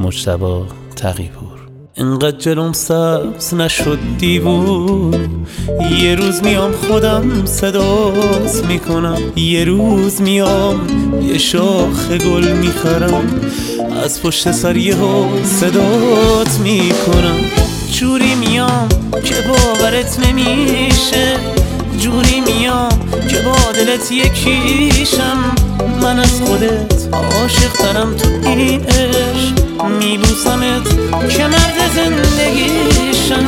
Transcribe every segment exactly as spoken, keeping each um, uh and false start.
مجتبی تقی‌پور. اینقدر جلوم سبز نشد دیوون، یه روز میام خودم صدات میکنم، یه روز میام یه شاخ گل میخرم، از پشت سر یهو صدات میکنم. جوری میام که باورت نمیشه، جوری میام که با دلت یکیشم، من از خودت عاشق ترم تو این عشق، میبوسمت که مرد زندگیشم.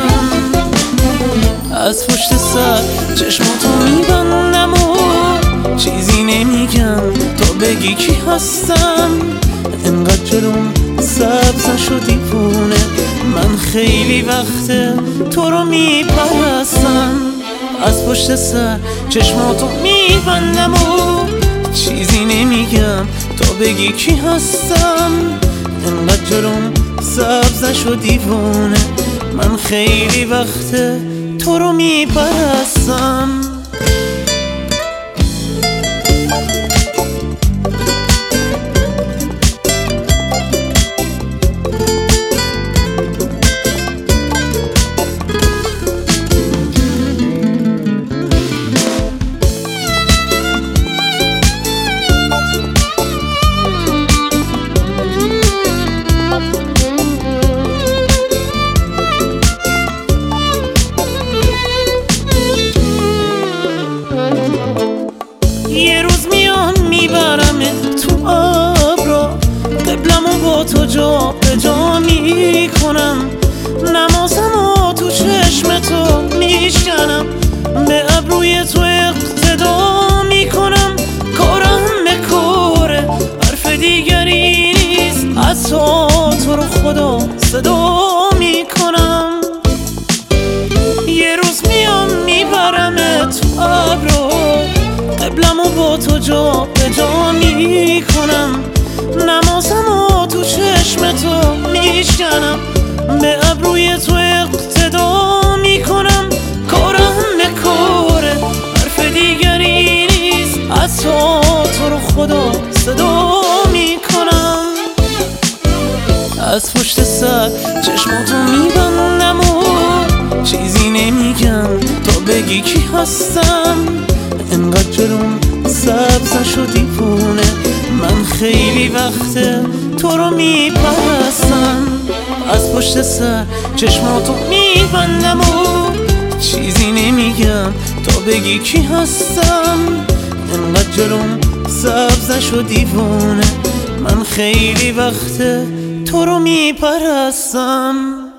از پشت سر چشماتو میبندم و چیزی نمیگم تا بگی کی هستم. انقدر جلوم سبز نشدی پونه، من خیلی وقته تو رو میپرستم. از پشت سر چشماتو میبندم و چیزی نمیگم تا بگی کی هستم. انقدر جلوم سبز نشد دیوونه، من خیلی وقته تو رو میپرستم. یه روز میام میبرم تو ابرا، قبلمو با تو جا به جا میکنم، نمازمو تو چشم تو میشکنم، به ابروی تو اقتدا میکنم. کارم به کاره حرف دیگری نیست، از تو تو رو خدا صدا میکنم. یه روز میام میبرم تو ابرا، قبلمو با تو جا به جا میکنم، نمازمو تو چشم تو میشکنم، به ابروی تو اقتدا میکنم. کارم به کاره حرف دیگری نیست، از تو تو رو خدا صدا میکنم. از پشت سر چشماتو میبندم و چیزی نمیگم تا بگی کی هستم. انقدر جلوم سبز نشدی پونه، من خیلی وقته تو رو میپرستم. از پشت سر چشماتو میبندم و چیزی نمیگم تا بگی کی هستم. انقدر جلوم سبز نشدی پونه، من خیلی وقته تو رو میپرستم.